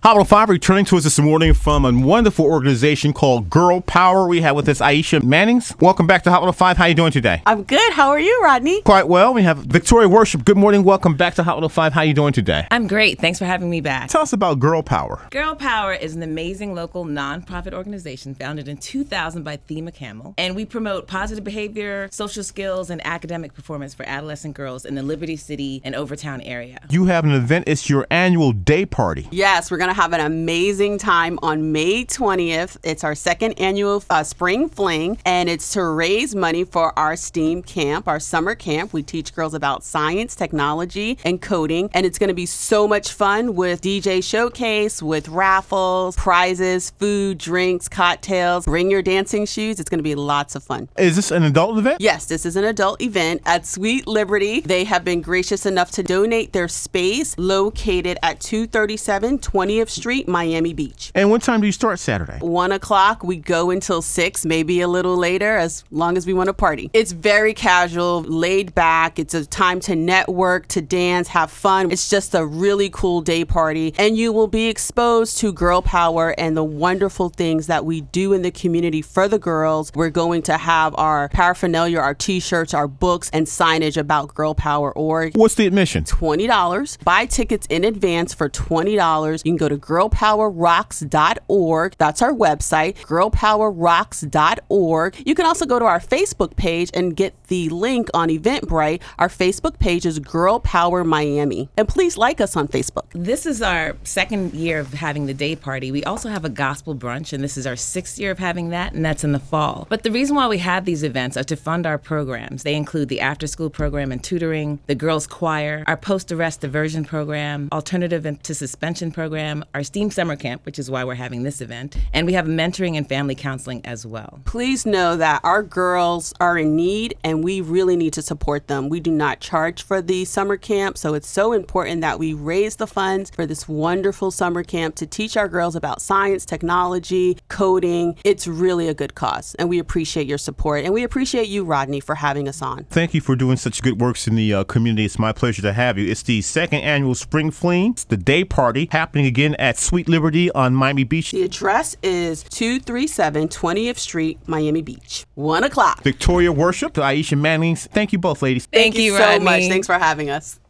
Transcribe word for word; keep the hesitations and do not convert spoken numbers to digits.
Hot one oh five returning to us this morning from a wonderful organization called Girl Power. We have with us Aisha Mannings. Welcome back to Hot one oh five. How are you doing today? I'm good. How are you, Rodney? Quite well. We have Victoria Worship. Good morning. Welcome back to Hot one oh five. How are you doing today? I'm great. Thanks for having me back. Tell us about Girl Power. Girl Power is an amazing local nonprofit organization founded in two thousand by Thema Camel. And we promote positive behavior, social skills, and academic performance for adolescent girls in the Liberty City and Overtown area. You have an event. It's your annual day party. Yes, we're going to have an amazing time on May twentieth. It's our second annual uh, spring fling, and it's to raise money for our STEAM camp, our summer camp. We teach girls about science, technology, and coding, and it's going to be so much fun with D J showcase, with raffles, prizes, food, drinks, cocktails. Bring your dancing shoes. It's going to be lots of fun. Is this an adult event? Yes, this is an adult event at Sweet Liberty. They have been gracious enough to donate their space located at two thirty-seven twentieth Street, Miami Beach. And what time do you start Saturday? One o'clock. We go until six, maybe a little later, as long as we want to party. It's very casual, laid back. It's a time to network, to dance, have fun. It's just a really cool day party. And you will be exposed to girl power and the wonderful things that we do in the community for the girls. We're going to have our paraphernalia, our t-shirts, our books, and signage about Girl Power Org. What's the admission? twenty dollars. Buy tickets in advance for twenty dollars. You can go to girl power rocks dot org. That's our website, girl power rocks dot org. You can also go to our Facebook page and get the link on Eventbrite. Our Facebook page is Girl Power Miami. And please like us on Facebook. This is our second year of having the day party. We also have a gospel brunch, and this is our sixth year of having that, and that's in the fall. But the reason why we have these events are to fund our programs. They include the after-school program and tutoring, the girls' choir, our post-arrest diversion program, alternative to suspension program, our STEAM summer camp, which is why we're having this event, and we have mentoring and family counseling as well. Please know that our girls are in need, and we really need to support them. We do not charge for the summer camp, so it's so important that we raise the funds for this wonderful summer camp to teach our girls about science, technology, coding. It's really a good cause, and we appreciate your support, and we appreciate you, Rodney, for having us on. Thank you for doing such good works in the uh, community. It's my pleasure to have you. It's the second annual Spring Fling. It's the day party happening again at Sweet Liberty on Miami Beach. The address is two thirty-seven twentieth Street, Miami Beach. One o'clock. Victoria Worship, Aisha Mannings. Thank you both, ladies. Thank, Thank you you, so Rodney. much. Thanks for having us.